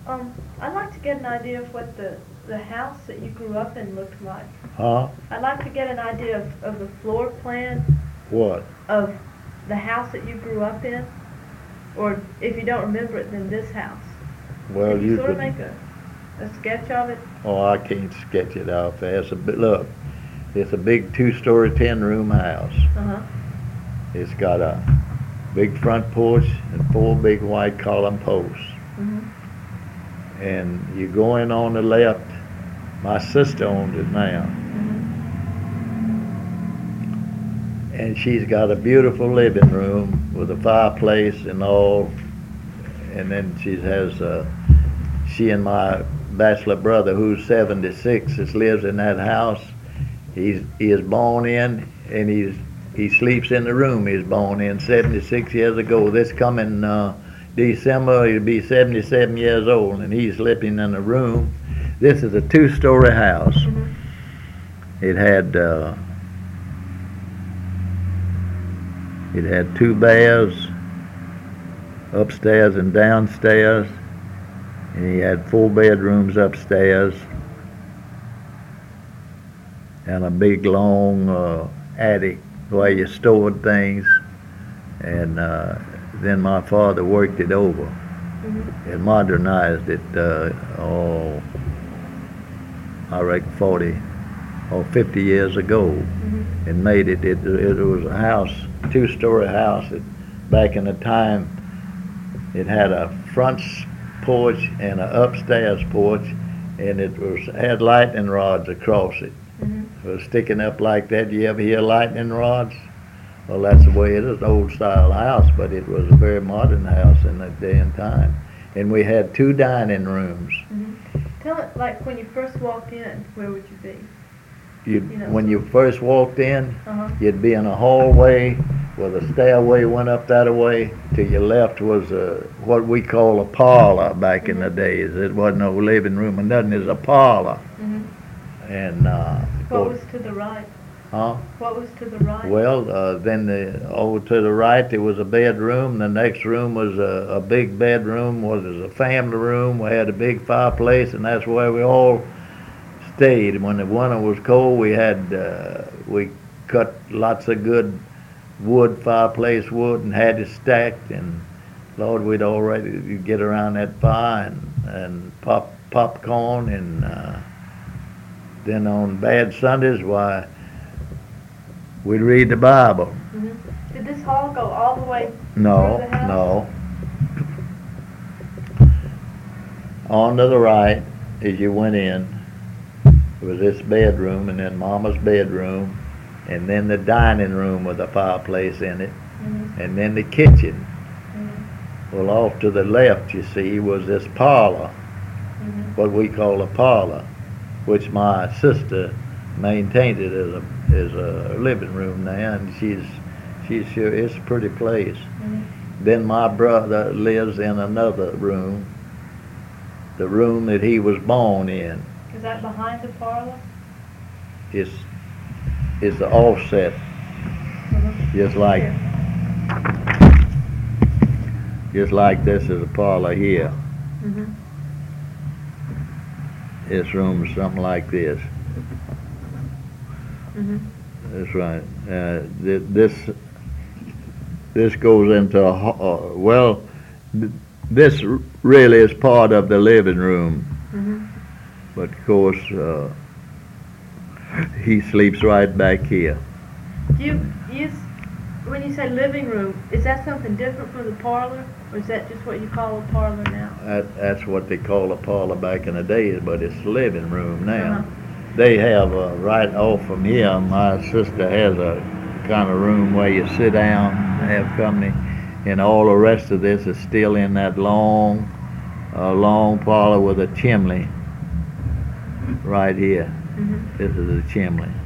I'd like to get an idea of what the house that you grew up in looked like. Huh? I'd like to get an idea of the floor plan What? of the house that you grew up in, or if you don't remember it, then this house. Well, Can you you sort of could. make a sketch of it? Oh, I can't sketch it out fast. Look, it's a big 2-story, 10-room house. Uh-huh. It's got a big front porch and 4 big white column posts. Mm-hmm. And you go in on the left. My sister owns it now. Mm-hmm. And she's got a beautiful living room with a fireplace and all. And then she and my bachelor brother, who's 76, lives in that house. He is born in, and he sleeps in the room he's born in 76 years ago. This coming December, he'll be 77 years old, and he's sleeping in the room. This is a 2-story house. Mm-hmm. It had 2 baths, upstairs and downstairs, and he had 4 bedrooms upstairs, and a big long attic where you stored things, and then my father worked it over. Mm-hmm. And modernized it, I reckon 40 or 50 years ago, Mm-hmm. and made it was a house, 2-story house. Back in the time, it had a front porch and an upstairs porch, and it had lightning rods across it. Mm-hmm. It was sticking up like that. You ever hear lightning rods? Well, that's the way it is, an old style house, but it was a very modern house in that day and time. And we had 2 dining rooms. Mm-hmm. Tell it, like when you first walked in, where would you be? When you first walked in, Uh-huh. you'd be in a hallway where the stairway went up that way. To your left was what we call a parlor back in the days. It wasn't no living room or nothing. It was a parlor. Mm-hmm. And What was to the right? huh? What was to the right? Well, then over to the right there was a bedroom. The next room was a big bedroom. Was a family room. We had a big fireplace, and that's where we all stayed. When the winter was cold, we cut lots of good wood, fireplace wood, and had it stacked. And Lord, we'd already get around that fire and pop popcorn, and then on bad Sundays, why, we'd read the Bible. Mm-hmm. Did this hall go all the way No, through the house? no. On to the right, as you went in, was this bedroom, and then Mama's bedroom, and then the dining room with a fireplace in it, Mm-hmm. and then the kitchen. Mm-hmm. Well, off to the left, you see, was this parlor, Mm-hmm. what we call a parlor, which my sister maintained it as a living room now, and she's sure it's a pretty place. Mm-hmm. Then my brother lives in another room, the room that he was born in. Is that behind the parlor? It's the offset, Mm-hmm. just like Here. this is a parlor here. Mm-hmm. This room is something like this. Mm-hmm. That's right. This goes into this really is part of the living room, Mm-hmm. but of course he sleeps right back here. Do you use, when you say living room, is that something different from the parlor, or is that just what you call a parlor now? That's what they call a parlor back in the days, but it's the living room now. Uh-huh. They have right off from here, my sister has a kind of room where you sit down and have company, and all the rest of this is still in that long parlor with a chimney right here. Mm-hmm. This is a chimney.